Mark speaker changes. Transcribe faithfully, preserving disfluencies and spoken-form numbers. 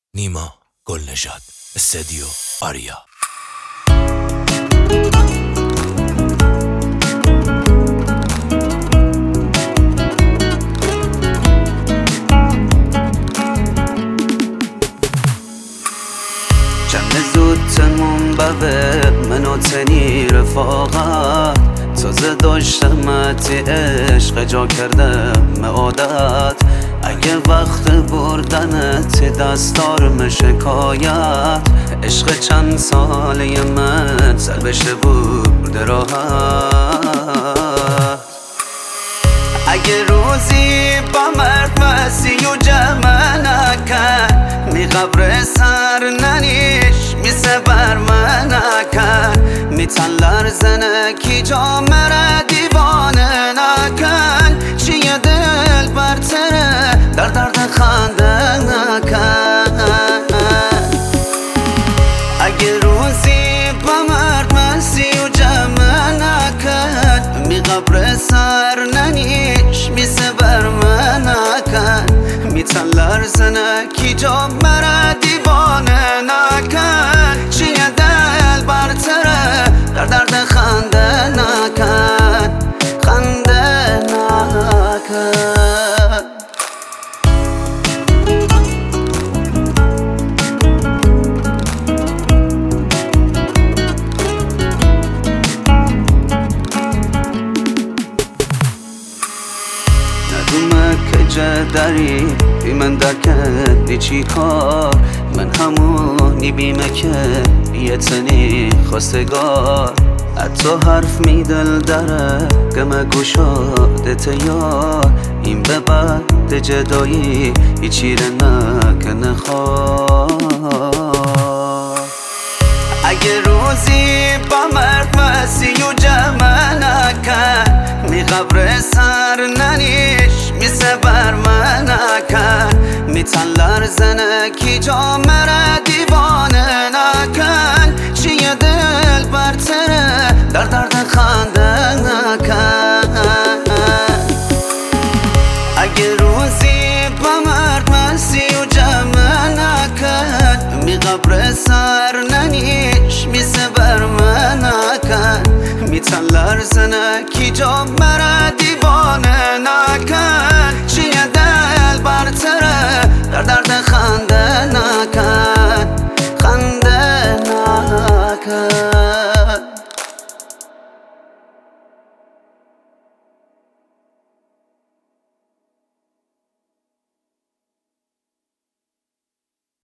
Speaker 1: نیما گلنژاد، استدیو آریا.
Speaker 2: جمع زود تموم بوه منو تنی رفاقت تازه داشتمتی عشق جا کردم عادت اگه وقت بردنت دستار شکایت عشق چند سالی من سر بشه برده راحت اگه روزی با مرد مسی و جمع نکن می قبر سر ننیش می سبر من نکن می تن لرزنه کی جا مره دیوانه نکن چیه دل برتره در درد خنده نکن اگه روزی با مرد مسی و جمع نکن می قبر سر ننیش می سبر من نکن می تن لرزنه کی جا مره دیوانه نکن چیه دل برتره در درد خنده نکن خنده نکن ندومه که داری بی من درکت چی کار من همونی بیمه که بیتنی خواستگار حتی حرف می دل داره گمه گوشاده تیار این به بعد جدایی هیچی رو نکنه خواه اگه روزی با مرد مسی و جمع نکن می قبر سر ننیش می سبر من نکن می تن لرزنه کی جا مره دیوانه نکن چیه دل برتره در درد خنده نکن اگه روزی با مرد مسی و جمع نکن می قبر سر ننیش می سبر من نکن می تن لرزنه کی جا